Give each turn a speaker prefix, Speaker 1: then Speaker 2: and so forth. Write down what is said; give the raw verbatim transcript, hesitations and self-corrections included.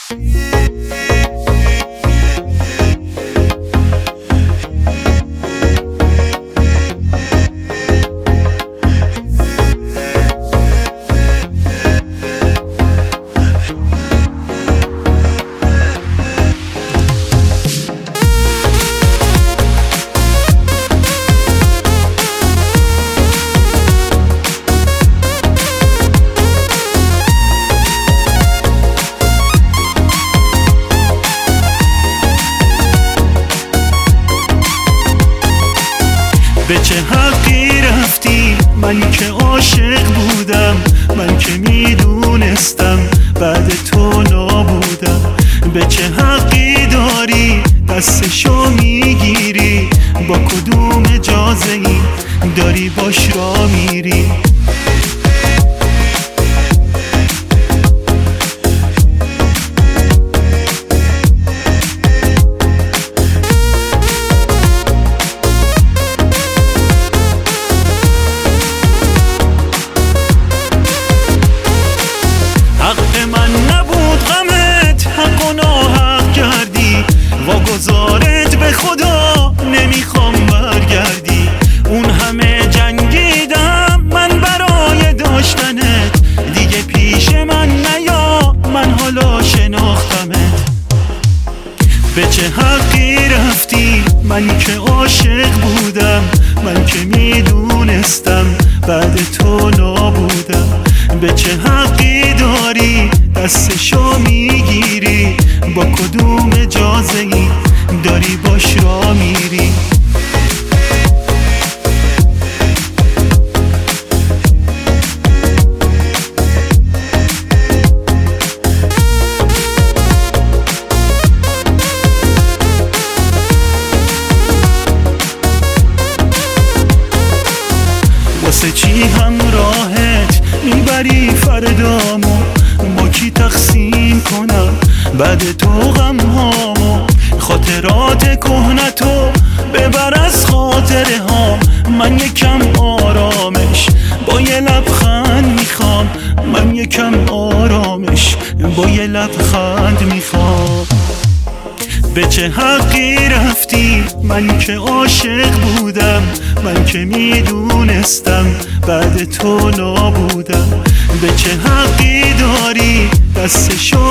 Speaker 1: به چه حقی رفتی؟ من که عاشق بودم، من که میدونستم بعد تو نابودم. به چه حقی داری دستشو میگیری؟ با کدوم اجازه ای داری باش را میری؟ واگذارت به خدا نمیخوام برگردی. اون همه جنگیدم من برای داشتنت، دیگه پیش من نیا، من حالا شناختمت. به چه حقی رفتی؟ من که عاشق بودم، من که میدونستم بعد تو نابودم. به چه حقی داری دستشو میگیری؟ با کدوم اجازه ای داری باش را میری؟ واسه چی همراهت میبری فردامو؟ با کی تقسیم کنم بعد تو غم هامو؟ خاطرات کهنتو ببر از خاطره هام. من یکم آرامش با یه لبخند میخوام، من یکم آرامش با یه لبخند میخوام. به چه حقی رفتی؟ من که عاشق بودم، من که میدونستم بعد تو نابودم. به چه حقی داری دستشو